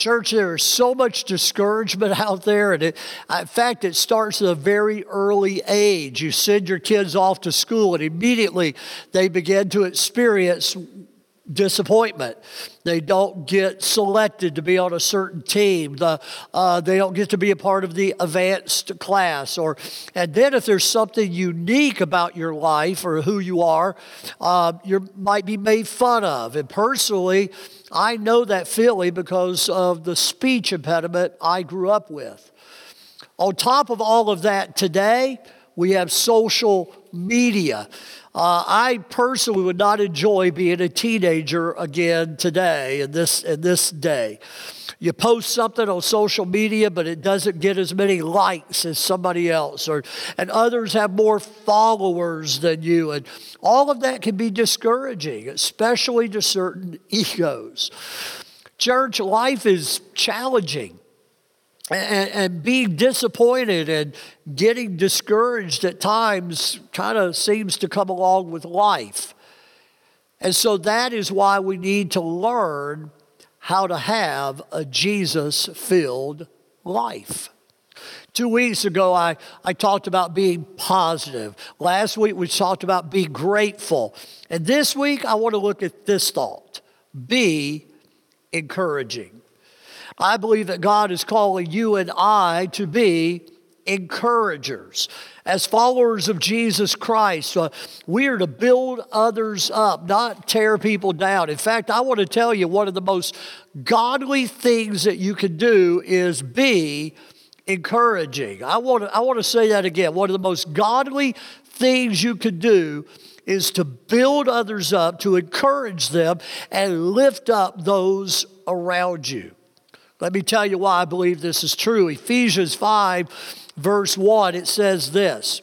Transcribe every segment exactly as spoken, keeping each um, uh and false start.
Church, there is so much discouragement out there. And it, in fact, it starts at a very early age. You send your kids off to school and immediately they begin to experience disappointment. They don't get selected to be on a certain team. The, uh, they don't get to be a part of the advanced class. Or, and then if there's something unique about your life or who you are, uh, you might be made fun of. And personally, I know that feeling because of the speech impediment I grew up with. On top of all of that, today, we have social media. Uh, I personally would not enjoy being a teenager again today, in this, in this day. You post something on social media, but it doesn't get as many likes as somebody else, or and others have more followers than you. And all of that can be discouraging, especially to certain egos. Church, life is challenging. And, and being disappointed and getting discouraged at times kind of seems to come along with life. And so that is why we need to learn how to have a Jesus-filled life. Two weeks ago, I, I talked about being positive. Last week, we talked about being grateful. And this week, I want to look at this thought: be encouraging. I believe that God is calling you and I to be encouragers. As followers of Jesus Christ, uh, we are to build others up, not tear people down. In fact, I want to tell you one of the most godly things that you can do is be encouraging. I want to, I want to say that again. One of the most godly things you could do is to build others up, to encourage them, and lift up those around you. Let me tell you why I believe this is true. Ephesians five, verse one, it says this: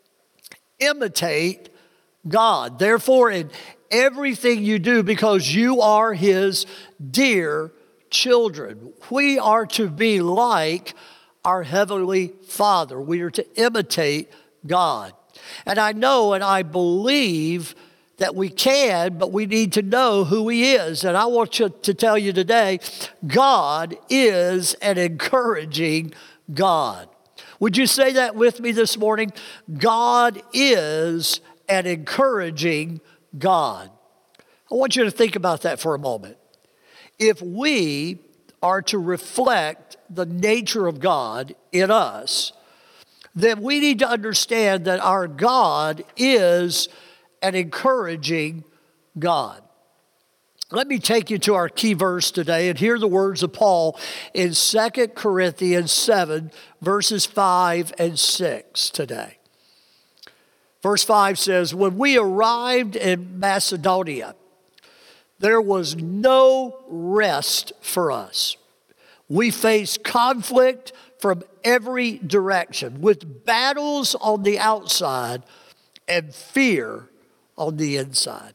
imitate God, therefore, in everything you do, because you are His dear children. We are to be like our Heavenly Father. We are to imitate God. And I know and I believe that we can, but we need to know who He is. And I want you to tell you today, God is an encouraging God. Would you say that with me this morning? God is an encouraging God. I want you to think about that for a moment. If we are to reflect the nature of God in us, then we need to understand that our God is an encouraging God. Let me take you to our key verse today and hear the words of Paul in Second Corinthians seven, verses five and six today. Verse five says, when we arrived in Macedonia, there was no rest for us. We faced conflict from every direction, with battles on the outside and fear on the inside.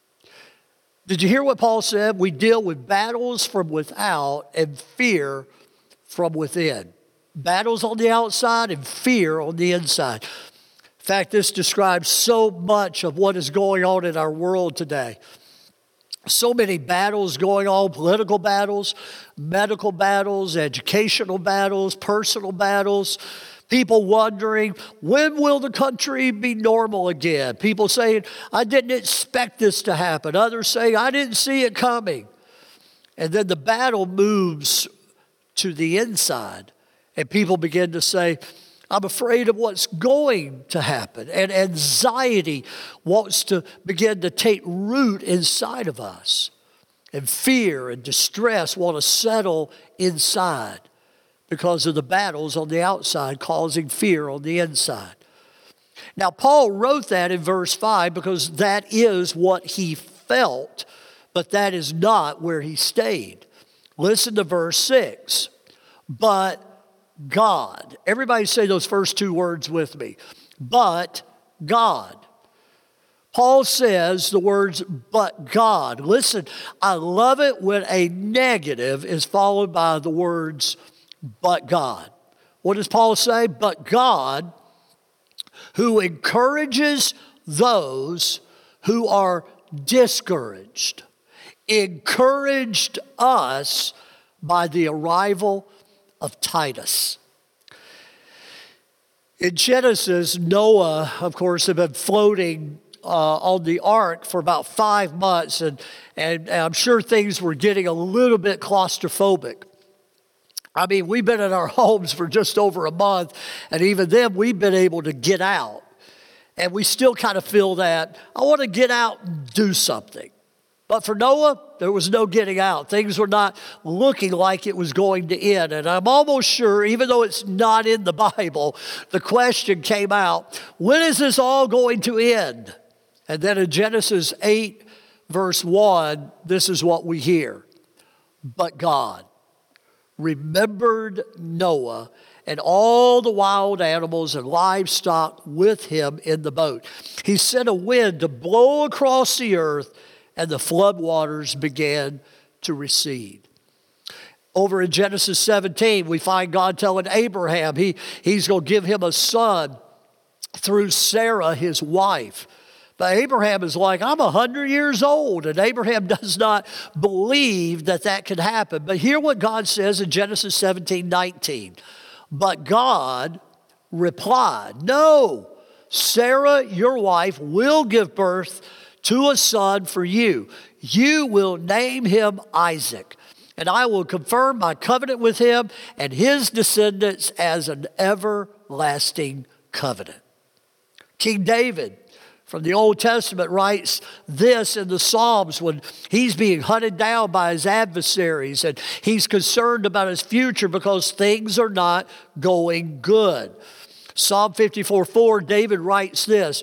Did you hear what Paul said? We deal with battles from without and fear from within. Battles on the outside and fear on the inside. In fact, this describes so much of what is going on in our world today. So many battles going on, political battles, medical battles, educational battles, personal battles. People wondering, when will the country be normal again? People saying, I didn't expect this to happen. Others saying, I didn't see it coming. And then the battle moves to the inside. And people begin to say, I'm afraid of what's going to happen. And anxiety wants to begin to take root inside of us. And fear and distress want to settle inside, because of the battles on the outside causing fear on the inside. Now, Paul wrote that in verse five because that is what he felt, but that is not where he stayed. Listen to verse six. But God. Everybody say those first two words with me. But God. Paul says the words, but God. Listen, I love it when a negative is followed by the words, but God. What does Paul say? But God, who encourages those who are discouraged, encouraged us by the arrival of Titus. In Genesis, Noah, of course, had been floating uh, on the ark for about five months, and, and, and I'm sure things were getting a little bit claustrophobic. I mean, we've been in our homes for just over a month, and even then we've been able to get out. And we still kind of feel that, I want to get out and do something. But for Noah, there was no getting out. Things were not looking like it was going to end. And I'm almost sure, even though it's not in the Bible, the question came out, when is this all going to end? And then in Genesis eight, verse one, this is what we hear. But God remembered Noah and all the wild animals and livestock with him in the boat. He sent a wind to blow across the earth, and the floodwaters began to recede. Over in Genesis seventeen, we find God telling Abraham he, he's going to give him a son through Sarah, his wife. But Abraham is like, I'm one hundred years old, and Abraham does not believe that that could happen. But hear what God says in Genesis seventeen nineteen. But God replied, no, Sarah, your wife, will give birth to a son for you. You will name him Isaac, and I will confirm my covenant with him and his descendants as an everlasting covenant. King David from the Old Testament writes this in the Psalms when he's being hunted down by his adversaries and he's concerned about his future because things are not going good. Psalm fifty-four four, David writes this,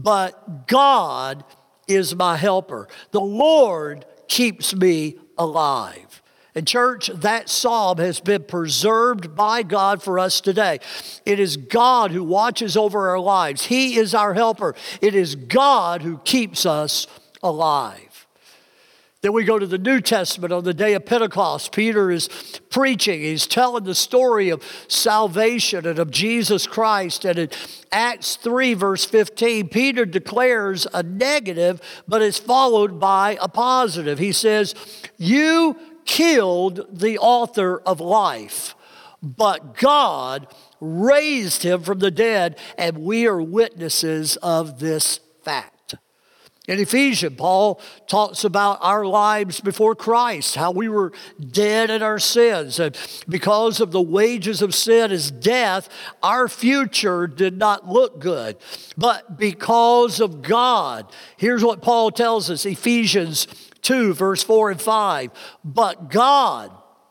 but God is my helper. The Lord keeps me alive. And church, that psalm has been preserved by God for us today. It is God who watches over our lives. He is our helper. It is God who keeps us alive. Then we go to the New Testament on the day of Pentecost. Peter is preaching. He's telling the story of salvation and of Jesus Christ. And in Acts three, verse fifteen, Peter declares a negative, but it's followed by a positive. He says, you killed the author of life, but God raised him from the dead, and we are witnesses of this fact. In Ephesians, Paul talks about our lives before Christ, how we were dead in our sins, and because of the wages of sin is death, our future did not look good. But because of God, here's what Paul tells us, Ephesians two, verse four and five. But God,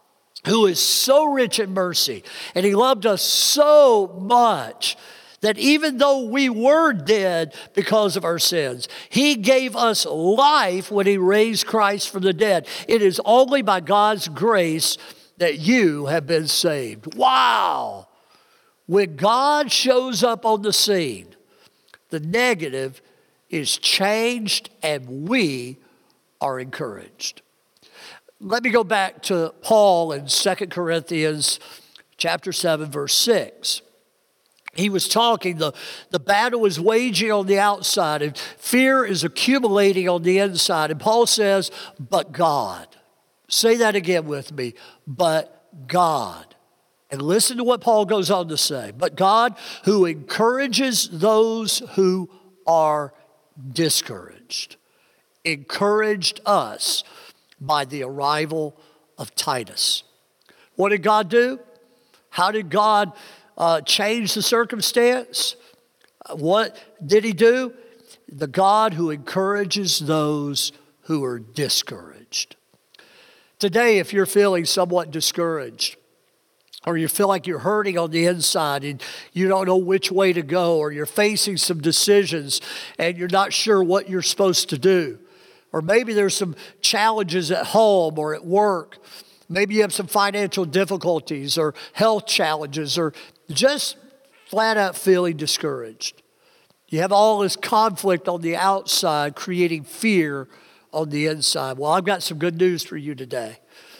who is so rich in mercy, and he loved us so much that even though we were dead because of our sins, he gave us life when he raised Christ from the dead. It is only by God's grace that you have been saved. Wow! When God shows up on the scene, the negative is changed and we are encouraged. Let me go back to Paul in Second Corinthians chapter seven, verse six. He was talking, the, the battle is waging on the outside and fear is accumulating on the inside. And Paul says, but God. Say that again with me. But God. And listen to what Paul goes on to say. But God, who encourages those who are discouraged, encouraged us by the arrival of Titus. What did God do? How did God uh, change the circumstance? What did he do? The God who encourages those who are discouraged. Today, if you're feeling somewhat discouraged, or you feel like you're hurting on the inside and you don't know which way to go, or you're facing some decisions and you're not sure what you're supposed to do, or maybe there's some challenges at home or at work. Maybe you have some financial difficulties or health challenges or just flat out feeling discouraged. You have all this conflict on the outside creating fear on the inside. Well, I've got some good news for you today.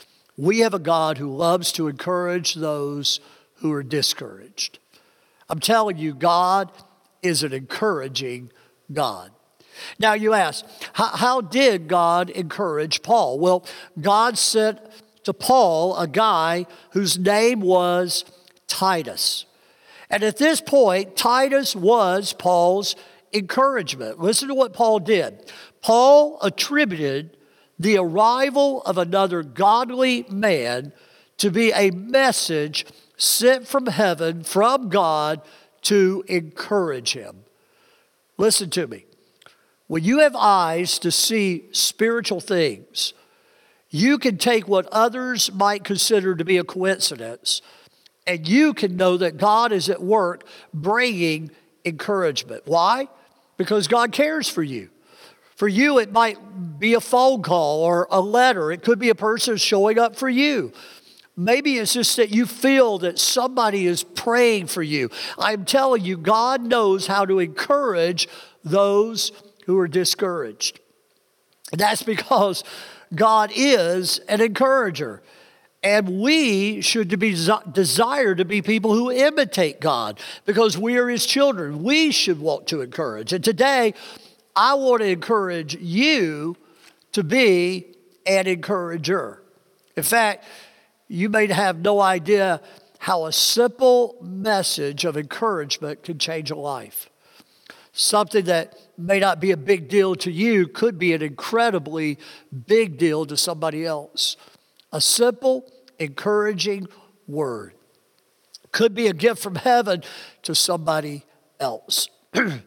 We have a God who loves to encourage those who are discouraged. I'm telling you, God is an encouraging God. Now you ask, how, how did God encourage Paul? Well, God sent to Paul a guy whose name was Titus. And at this point, Titus was Paul's encouragement. Listen to what Paul did. Paul attributed the arrival of another godly man to be a message sent from heaven, from God, to encourage him. Listen to me. When you have eyes to see spiritual things, you can take what others might consider to be a coincidence, and you can know that God is at work bringing encouragement. Why? Because God cares for you. For you, it might be a phone call or a letter. It could be a person showing up for you. Maybe it's just that you feel that somebody is praying for you. I'm telling you, God knows how to encourage those who are discouraged. And that's because God is an encourager. And we should be desire to be people who imitate God because we are His children. We should want to encourage. And today, I want to encourage you to be an encourager. In fact, you may have no idea how a simple message of encouragement can change a life. Something that may not be a big deal to you could be an incredibly big deal to somebody else. A simple, encouraging word could be a gift from heaven to somebody else. I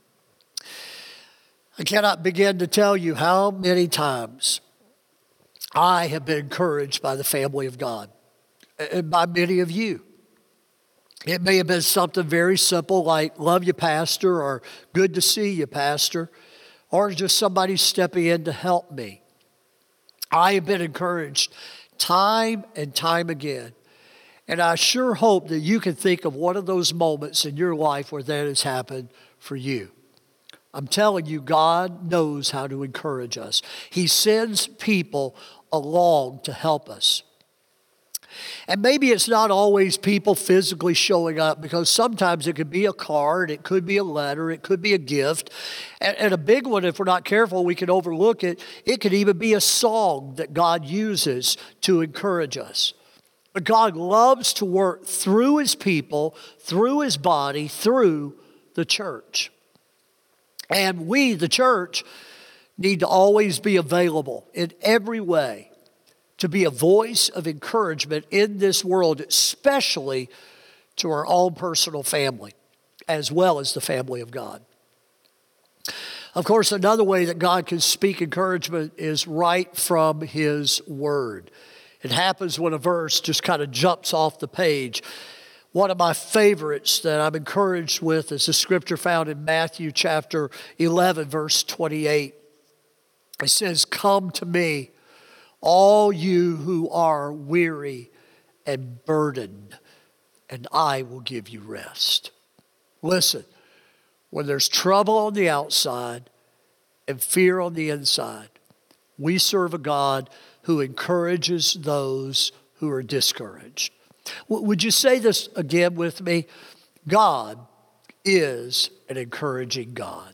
cannot begin to tell you how many times I have been encouraged by the family of God and by many of you. It may have been something very simple like, love you, Pastor, or good to see you, Pastor, or just somebody stepping in to help me. I have been encouraged time and time again. And I sure hope that you can think of one of those moments in your life where that has happened for you. I'm telling you, God knows how to encourage us. He sends people along to help us. And maybe it's not always people physically showing up, because sometimes it could be a card, it could be a letter, it could be a gift. And, and a big one, if we're not careful, we can overlook it. It could even be a song that God uses to encourage us. But God loves to work through His people, through His body, through the church. And we, the church, need to always be available in every way to be a voice of encouragement in this world, especially to our own personal family, as well as the family of God. Of course, another way that God can speak encouragement is right from His Word. It happens when a verse just kind of jumps off the page. One of my favorites that I'm encouraged with is the scripture found in Matthew chapter eleven, verse twenty-eight. It says, "Come to me, all you who are weary and burdened, and I will give you rest." Listen, when there's trouble on the outside and fear on the inside, we serve a God who encourages those who are discouraged. Would you say this again with me? God is an encouraging God.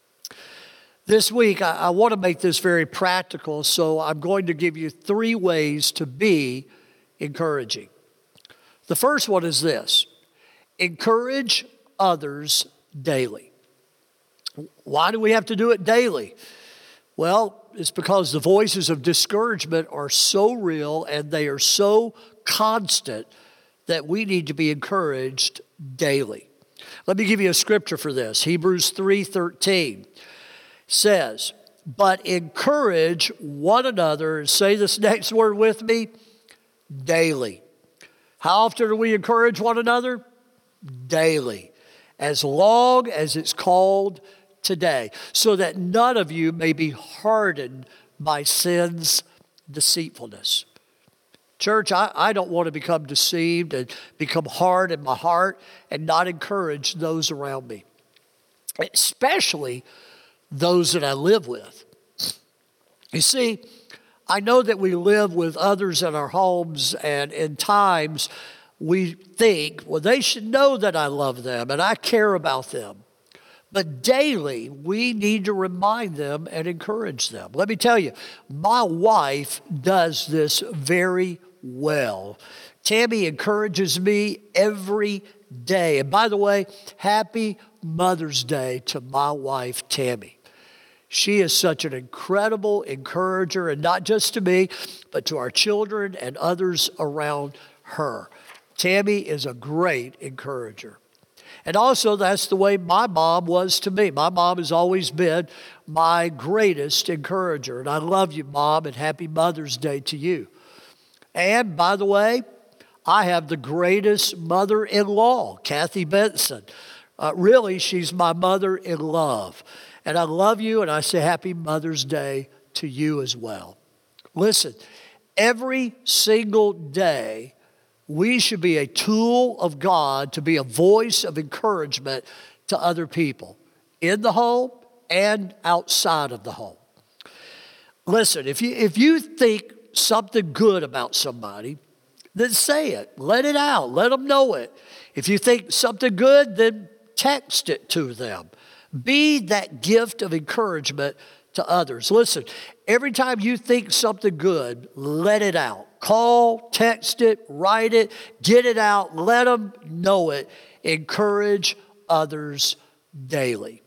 This week, I, I want to make this very practical, so I'm going to give you three ways to be encouraging. The first one is this: encourage others daily. Why do we have to do it daily? Well, it's because the voices of discouragement are so real and they are so constant that we need to be encouraged daily. Let me give you a scripture for this. Hebrews three thirteen says, "But encourage one another," and say this next word with me, daily. How often do we encourage one another? Daily. As long as it's called today, so that none of you may be hardened by sin's deceitfulness. Church, I, I don't want to become deceived and become hard in my heart and not encourage those around me, especially those that I live with. You see, I know that we live with others in our homes, and in times we think, well, they should know that I love them and I care about them. But daily, we need to remind them and encourage them. Let me tell you, my wife does this very well. Tammy encourages me every day. And by the way, happy Mother's Day to my wife, Tammy. She is such an incredible encourager, and not just to me, but to our children and others around her. Tammy is a great encourager. And also, that's the way my mom was to me. My mom has always been my greatest encourager. And I love you, Mom, and happy Mother's Day to you. And by the way, I have the greatest mother-in-law, Kathy Benson. Uh, really, she's my mother in love. And I love you, and I say happy Mother's Day to you as well. Listen, every single day, we should be a tool of God to be a voice of encouragement to other people in the home and outside of the home. Listen, if you, if you think something good about somebody, then say it. Let it out. Let them know it. If you think something good, then text it to them. Be that gift of encouragement to others. Listen, every time you think something good, let it out. Call, text it, write it, get it out, let them know it. Encourage others daily.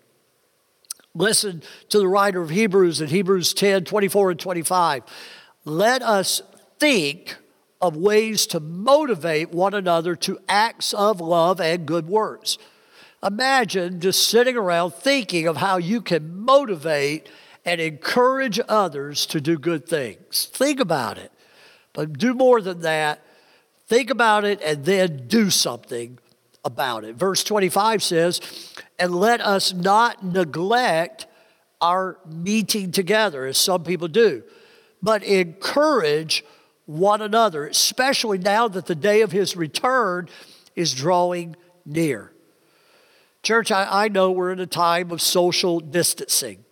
Listen to the writer of Hebrews in Hebrews ten, twenty-four and twenty-five. Let us think of ways to motivate one another to acts of love and good works. Imagine just sitting around thinking of how you can motivate and encourage others to do good things. Think about it. But do more than that. Think about it and then do something about it. Verse twenty-five says, and let us not neglect our meeting together, as some people do, but encourage one another, especially now that the day of his return is drawing near. Church, I, I know we're in a time of social distancing.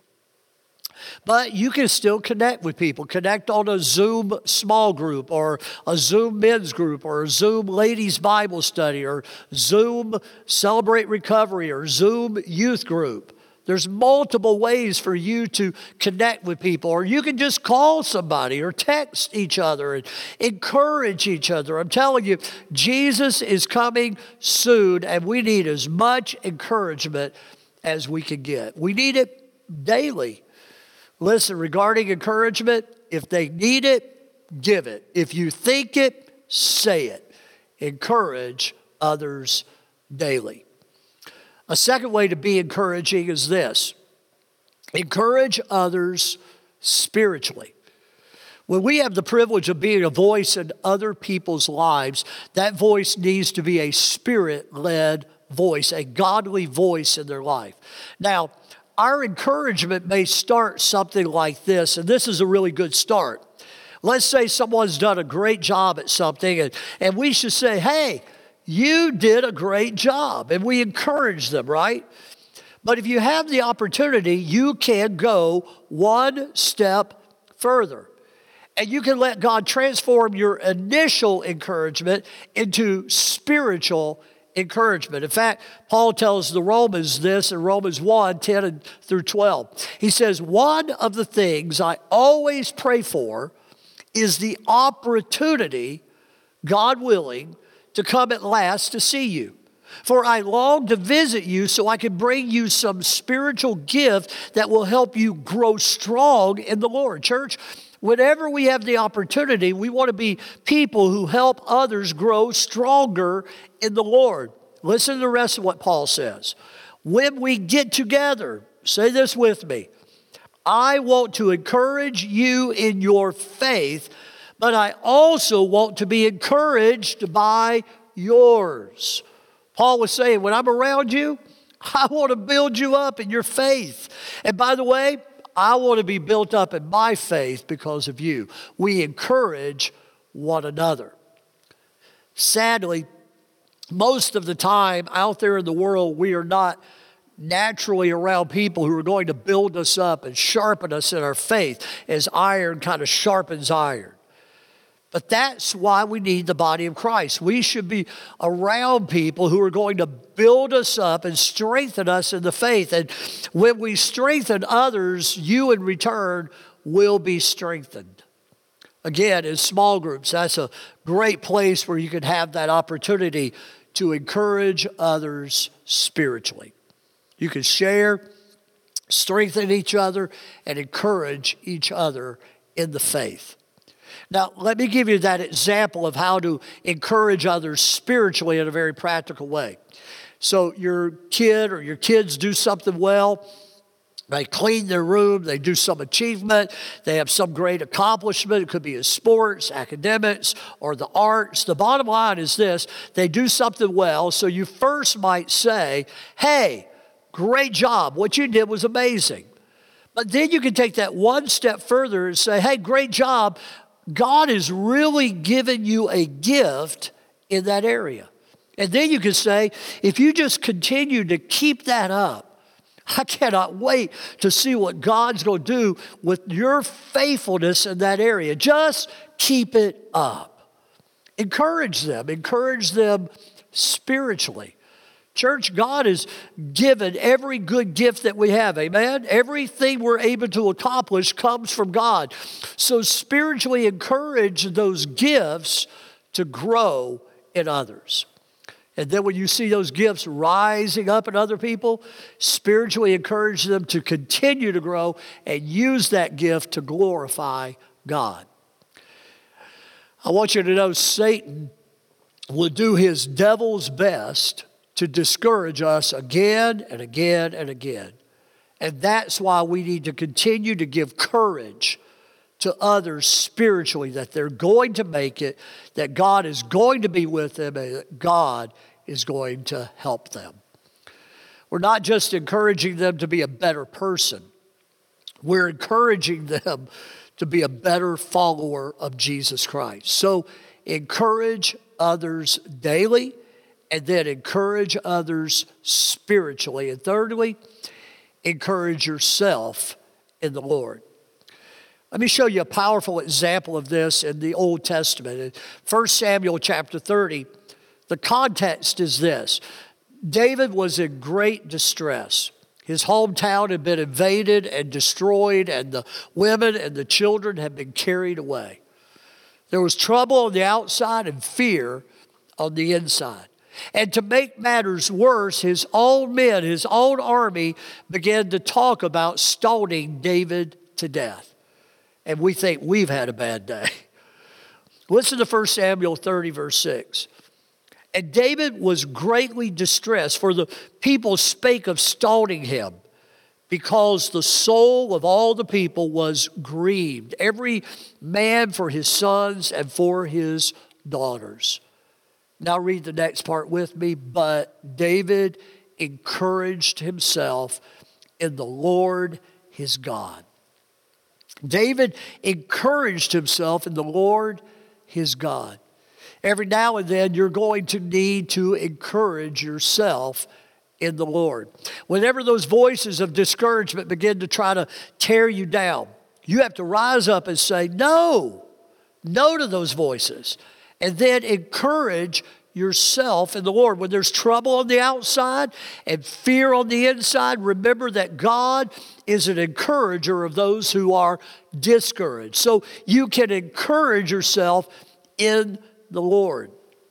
But you can still connect with people. Connect on a Zoom small group or a Zoom men's group or a Zoom ladies Bible study or Zoom Celebrate Recovery or Zoom youth group. There's multiple ways for you to connect with people, or you can just call somebody or text each other and encourage each other. I'm telling you, Jesus is coming soon, and we need as much encouragement as we can get. We need it daily. Listen, regarding encouragement, if they need it, give it. If you think it, say it. Encourage others daily. A second way to be encouraging is this. Encourage others spiritually. When we have the privilege of being a voice in other people's lives, that voice needs to be a spirit-led voice, a godly voice in their life. Now, our encouragement may start something like this, and this is a really good start. Let's say someone's done a great job at something, and, and we should say, hey, you did a great job, and we encourage them, right? But if you have the opportunity, you can go one step further. And you can let God transform your initial encouragement into spiritual encouragement. In fact, Paul tells the Romans this in Romans one, ten through twelve. He says, one of the things I always pray for is the opportunity, God willing, to come at last to see you. For I long to visit you so I can bring you some spiritual gift that will help you grow strong in the Lord. Church, whenever we have the opportunity, we want to be people who help others grow stronger in the Lord. Listen to the rest of what Paul says. When we get together, say this with me, I want to encourage you in your faith, but I also want to be encouraged by yours. Paul was saying, when I'm around you, I want to build you up in your faith. And by the way, I want to be built up in my faith because of you. We encourage one another. Sadly, most of the time out there in the world, we are not naturally around people who are going to build us up and sharpen us in our faith as iron kind of sharpens iron. But that's why we need the body of Christ. We should be around people who are going to build us up and strengthen us in the faith. And when we strengthen others, you in return will be strengthened. Again, in small groups, that's a great place where you can have that opportunity to encourage others spiritually. You can share, strengthen each other, and encourage each other in the faith. Now, let me give you that example of how to encourage others spiritually in a very practical way. So your kid or your kids do something well. They clean their room. They do some achievement. They have some great accomplishment. It could be in sports, academics, or the arts. The bottom line is this. They do something well. So you first might say, hey, great job. What you did was amazing. But then you can take that one step further and say, hey, great job. God has really given you a gift in that area. And then you can say, if you just continue to keep that up, I cannot wait to see what God's going to do with your faithfulness in that area. Just keep it up. Encourage them. Encourage them spiritually. Church, God has given every good gift that we have, amen? Everything we're able to accomplish comes from God. So spiritually encourage those gifts to grow in others. And then when you see those gifts rising up in other people, spiritually encourage them to continue to grow and use that gift to glorify God. I want you to know Satan will do his devil's best to discourage us again and again and again. And that's why we need to continue to give courage to others spiritually, that they're going to make it, that God is going to be with them, and that God is going to help them. We're not just encouraging them to be a better person. We're encouraging them to be a better follower of Jesus Christ. So encourage others daily, and then encourage others spiritually. And thirdly, encourage yourself in the Lord. Let me show you a powerful example of this in the Old Testament. In First Samuel chapter thirty, the context is this. David was in great distress. His hometown had been invaded and destroyed, and the women and the children had been carried away. There was trouble on the outside and fear on the inside. And to make matters worse, his own men, his own army, began to talk about stoning David to death. And we think we've had a bad day. Listen to First Samuel thirty, verse six. And David was greatly distressed, for the people spake of stoning him, because the soul of all the people was grieved, every man for his sons and for his daughters. Now read the next part with me. But David encouraged himself in the Lord his God. David encouraged himself in the Lord his God. Every now and then you're going to need to encourage yourself in the Lord. Whenever those voices of discouragement begin to try to tear you down, you have to rise up and say, no, no to those voices. And then encourage yourself in the Lord. When there's trouble on the outside and fear on the inside, remember that God is an encourager of those who are discouraged. So you can encourage yourself in the Lord.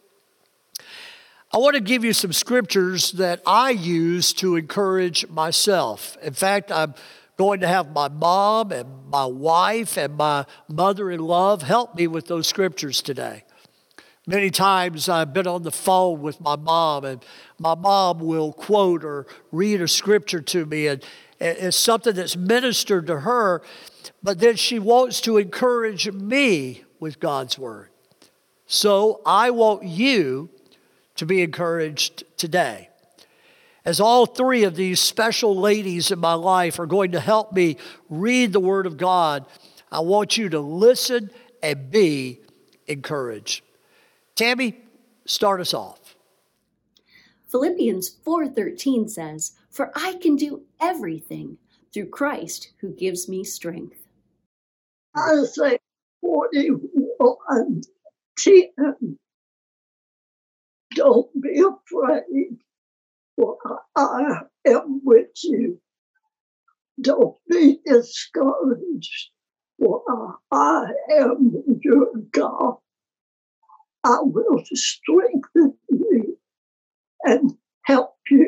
I want to give you some scriptures that I use to encourage myself. In fact, I'm going to have my mom and my wife and my mother-in-law help me with those scriptures today. Many times I've been on the phone with my mom, and my mom will quote or read a scripture to me, and it's something that's ministered to her, but then she wants to encourage me with God's word. So I want you to be encouraged today. As all three of these special ladies in my life are going to help me read the Word of God, I want you to listen and be encouraged. Tammy, start us off. Philippians four thirteen says, "For I can do everything through Christ who gives me strength." Isaiah forty-one one ten. Don't be afraid, for I am with you. Don't be discouraged, for I am your God. I will strengthen you and help you.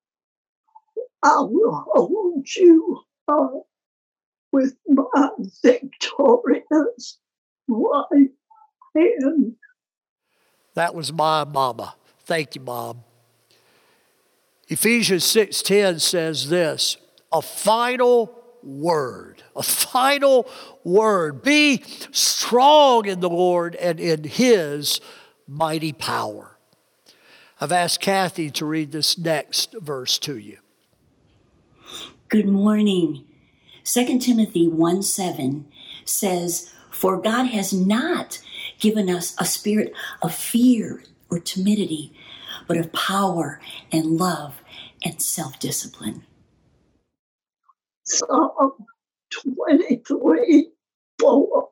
I will hold you up with my victorious right hand. That was my mama. Thank you, Mom. Ephesians six ten says this, a final word, a final word. Be strong in the Lord and in His mighty power. I've asked Kathy to read this next verse to you. Good morning. Second Timothy one seven says, for God has not given us a spirit of fear or timidity, but of power and love and self-discipline. Psalm twenty-three four.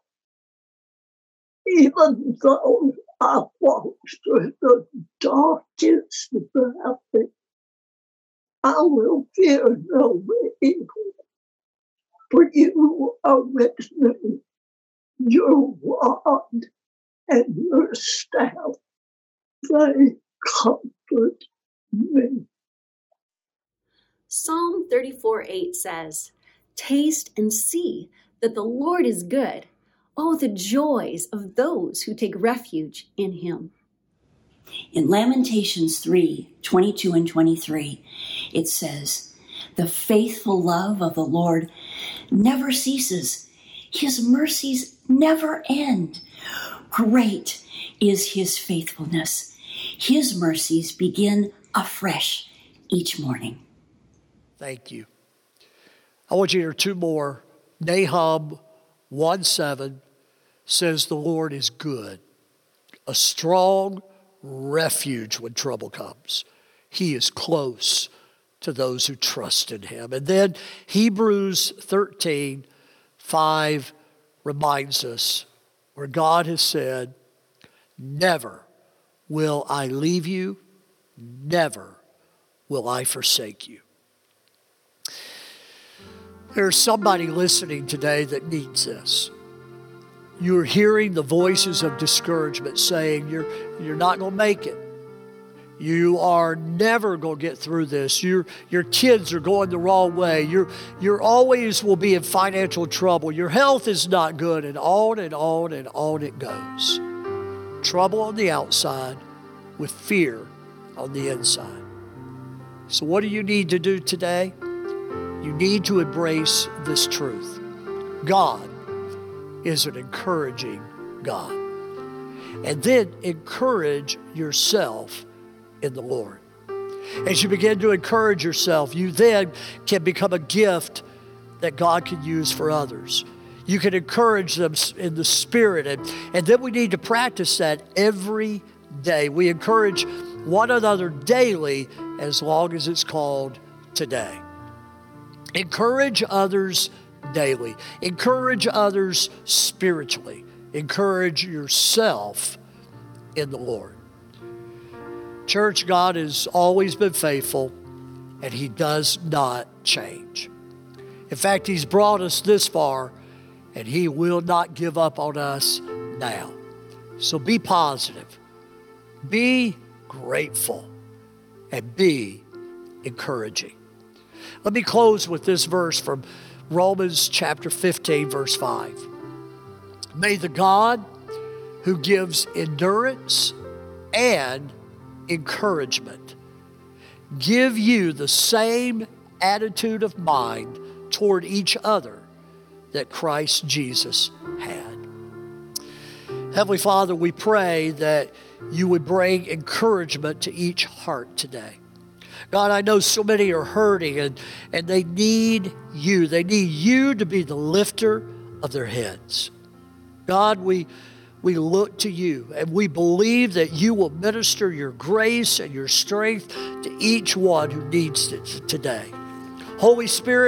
Even though I walk through the darkest valley, I will fear no evil, for you are with me. Your rod and your staff, they comfort me. Psalm thirty-four eight says, taste and see that the Lord is good. Oh, the joys of those who take refuge in Him. In Lamentations three twenty-two and twenty-three, it says, the faithful love of the Lord never ceases. His mercies never end. Great is His faithfulness. His mercies begin afresh each morning. Thank you. I want you to hear two more. Nahum one seven says the Lord is good, a strong refuge when trouble comes. He is close to those who trust in Him. And then Hebrews thirteen five reminds us where God has said, never will I leave you, never will I forsake you. There's somebody listening today that needs this. You're hearing the voices of discouragement saying you're, you're not going to make it. You are never going to get through this. Your, your kids are going the wrong way. You're, you're always will be in financial trouble. Your health is not good, and on and on and on it goes. Trouble on the outside with fear on the inside. So what do you need to do today? You need to embrace this truth. God is an encouraging God. And then encourage yourself in the Lord. As you begin to encourage yourself, you then can become a gift that God can use for others. You can encourage them in the Spirit. And, and then we need to practice that every day. We encourage one another daily as long as it's called today. Encourage others daily. Encourage others spiritually. Encourage yourself in the Lord. Church, God has always been faithful, and He does not change. In fact, He's brought us this far, and He will not give up on us now. So be positive, be grateful, and be encouraging. Let me close with this verse from Romans chapter fifteen, verse five. May the God who gives endurance and encouragement give you the same attitude of mind toward each other that Christ Jesus had. Heavenly Father, we pray that you would bring encouragement to each heart today. God, I know so many are hurting and, and they need you. They need you to be the lifter of their heads. God, we We look to you, and we believe that you will minister your grace and your strength to each one who needs it today. Holy Spirit,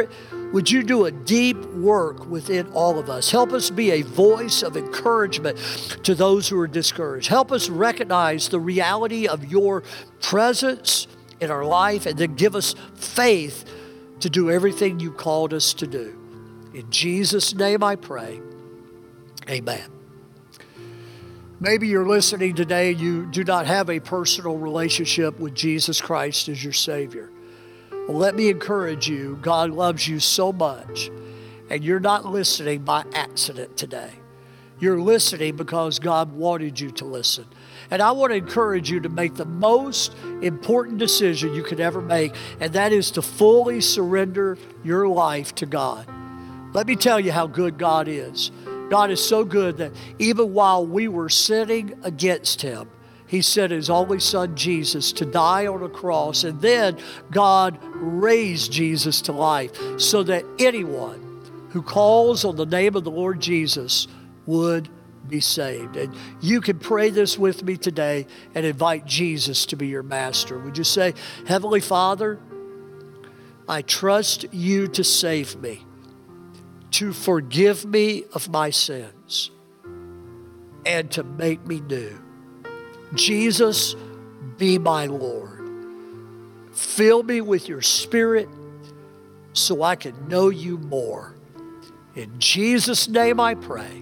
would you do a deep work within all of us? Help us be a voice of encouragement to those who are discouraged. Help us recognize the reality of your presence in our life, and then give us faith to do everything you called us to do. In Jesus' name I pray. Amen. Maybe you're listening today and you do not have a personal relationship with Jesus Christ as your Savior. Well, let me encourage you. God loves you so much, and you're not listening by accident today. You're listening because God wanted you to listen. And I want to encourage you to make the most important decision you could ever make, and that is to fully surrender your life to God. Let me tell you how good God is. God is so good that even while we were sinning against Him, He sent His only Son, Jesus, to die on a cross. And then God raised Jesus to life so that anyone who calls on the name of the Lord Jesus would be saved. And you can pray this with me today and invite Jesus to be your master. Would you say, Heavenly Father, I trust you to save me, to forgive me of my sins, and to make me new. Jesus, be my Lord. Fill me with your Spirit so I can know you more. In Jesus' name I pray.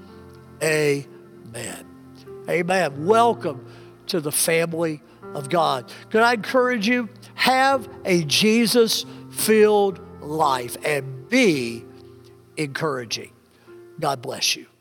Amen. Amen. Welcome to the family of God. Could I encourage you? Have a Jesus-filled life and be encouraging. God bless you.